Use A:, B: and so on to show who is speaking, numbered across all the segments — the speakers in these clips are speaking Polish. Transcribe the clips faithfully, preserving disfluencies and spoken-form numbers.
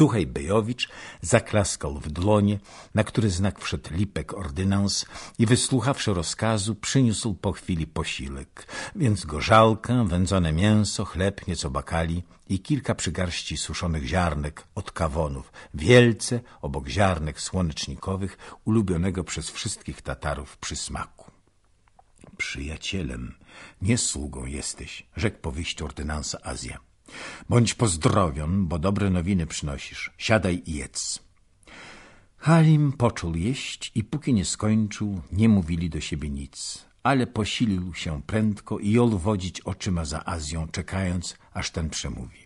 A: Tuchaj Bejowicz zaklaskał w dłonie, na który znak wszedł Lipek ordynans i wysłuchawszy rozkazu, przyniósł po chwili posiłek, więc gorzałkę, wędzone mięso, chleb, nieco bakali i kilka przygarści suszonych ziarnek od kawonów, wielce obok ziarnek słonecznikowych, ulubionego przez wszystkich Tatarów przysmaku. Przyjacielem, nie sługą jesteś, rzekł po wyjściu ordynansa Azja. Bądź pozdrowion, bo dobre nowiny przynosisz. Siadaj i jedz. Halim począł jeść i póki nie skończył, nie mówili do siebie nic, ale posilił się prędko i jął wodzić oczyma za Azją, czekając, aż ten przemówi.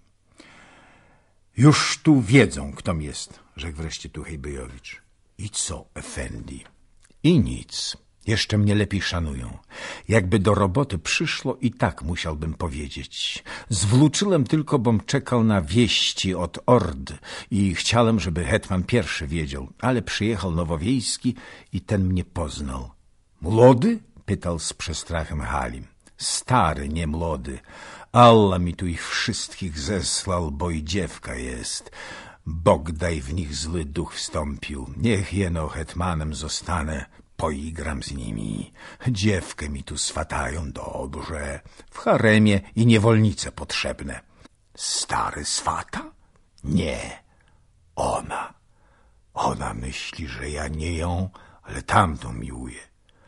A: Już tu wiedzą, ktom jest, rzekł wreszcie Tuchaj Bejowicz. I co, efendi? I nic. Jeszcze mnie lepiej szanują. Jakby do roboty przyszło, i tak musiałbym powiedzieć. Zwlóczyłem tylko, bom czekał na wieści od Ord i chciałem, żeby hetman pierwszy wiedział, ale przyjechał Nowowiejski i ten mnie poznał. Młody? Pytał z przestrachem Halim. Stary, nie młody. Allah mi tu ich wszystkich zesłał, bo i dziewka jest. Bog daj w nich zły duch wstąpił. Niech jeno hetmanem zostanę. Poigram z nimi. Dziewkę mi tu swatają dobrze. W haremie i niewolnice potrzebne. Stary swata? Nie. Ona. Ona myśli, że ja nie ją, ale tamtą miłuję.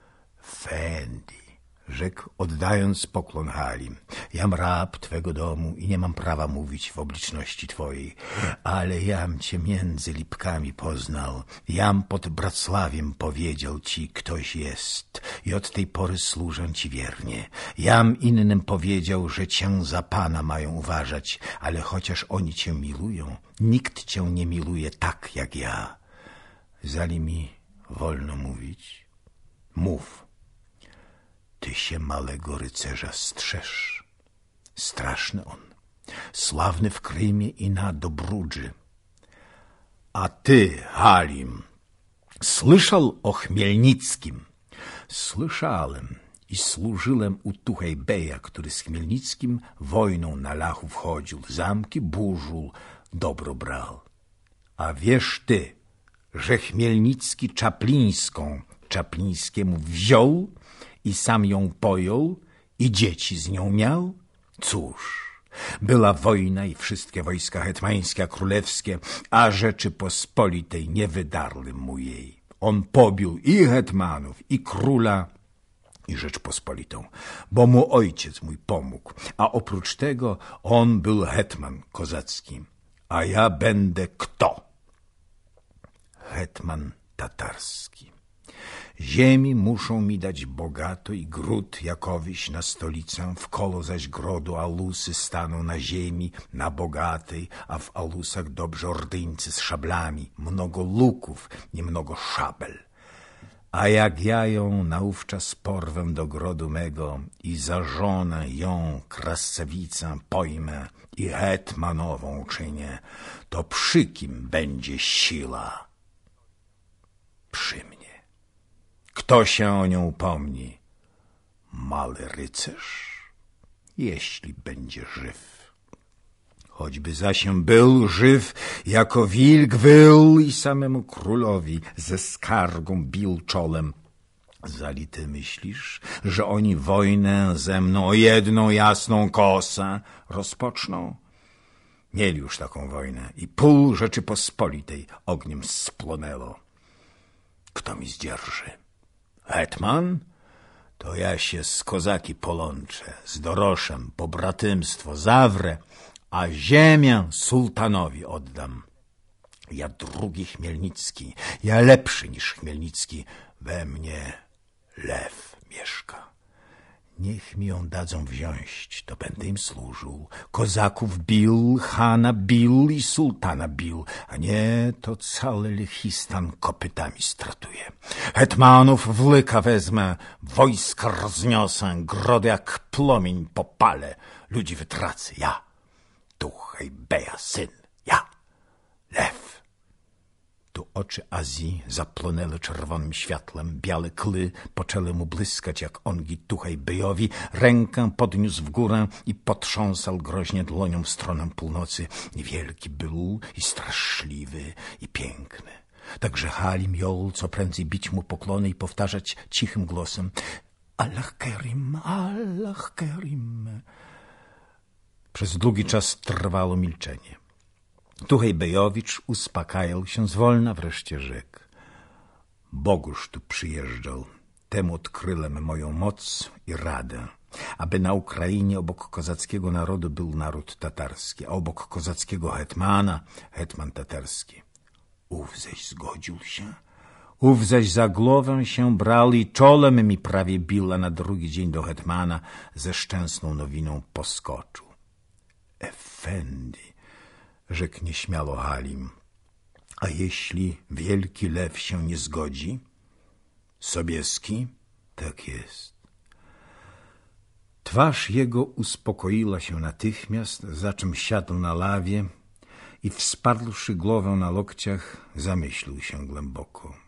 A: Fendi, rzekł, oddając pokłon Halim. Jam rab twego domu i nie mam prawa mówić w obliczności twojej, ale jam cię między lipkami poznał. Jam pod Bracławiem powiedział ci, ktoś jest i od tej pory służę ci wiernie. Jam innym powiedział, że cię za pana mają uważać, ale chociaż oni cię milują, nikt cię nie miluje tak jak ja. Zali mi wolno mówić? Mów. Ty się malego rycerza strzeż. Straszny on, sławny w Krymie i na Dobrudży. A ty, Halim, słyszał o Chmielnickim? Słyszałem i służyłem u Tuchajbeja, który z Chmielnickim wojną na Lachu wchodził, zamki burzył, dobro brał. A wiesz ty, że Chmielnicki Czaplińską Czaplińskiemu wziął i sam ją pojął i dzieci z nią miał? Cóż, była wojna i wszystkie wojska hetmańskie, a królewskie, a Rzeczypospolitej nie wydarły mu jej. On pobił i hetmanów, i króla, i Rzeczpospolitą, bo mu ojciec mój pomógł, a oprócz tego on był hetman kozacki. A ja będę kto? Hetman tatarski. Ziemi muszą mi dać bogato i gród jakowyś na stolicę, w kolo zaś grodu alusy staną na ziemi, na bogatej, a w alusach dobrze ordyńcy z szablami, mnogo luków i mnogo szabel. A jak ja ją naówczas porwę do grodu mego i za żonę ją, krasawicę, pojmę i hetmanową czynię, to przy kim będzie siła? Przy mnie. Kto się o nią upomni? Mały rycerz, jeśli będzie żyw. Choćby zasiem był żyw, jako wilk wył i samemu królowi ze skargą bił czołem. Zali ty myślisz, że oni wojnę ze mną o jedną jasną kosę rozpoczną? Mieli już taką wojnę i pół Rzeczypospolitej ogniem splonęło. Kto mi zdzierży? Hetman? To ja się z kozaki polączę, z Doroszem pobratymstwo zawrę, a ziemię sultanowi oddam. Ja drugi Chmielnicki, ja lepszy niż Chmielnicki, we mnie lew mieszka. Niech mi ją dadzą wziąć, to będę im służył. Kozaków bił, chana bił i sultana bił, a nie to cały Lechistan kopytami stratuje. Hetmanów w lyka wezmę, wojska rozniosę, grody jak płomień popalę, ludzi wytracę, ja, Tuchajbeja syn, ja, lew. Tu Oczy Azji zapłonęły czerwonym światłem, białe kły poczęły mu błyskać jak ongi Tuchej Bejowi. Rękę podniósł w górę i potrząsał groźnie dłonią w stronę północy. Wielki był i straszliwy i piękny. Także Halim jął co prędzej bić mu poklony i powtarzać cichym głosem: Allah Kerim, Allah Kerim. Przez długi czas trwało milczenie. Tuchej Bejowicz uspokajał się zwolna, wreszcie rzekł: Boguż tu przyjeżdżał, temu odkryłem moją moc i radę, aby na Ukrainie obok kozackiego narodu był naród tatarski, a obok kozackiego hetmana hetman tatarski. Ów zaś zgodził się, ów zaś za głowę się brał i czołem mi prawie bił, a na drugi dzień do hetmana ze szczęsną nowiną poskoczył. Efendi, rzekł nieśmiało Halim, a jeśli wielki lew się nie zgodzi? Sobieski? Tak jest. Twarz jego uspokoiła się natychmiast, za czym siadł na lawie i wsparłszy głowę na lokciach, zamyślił się głęboko.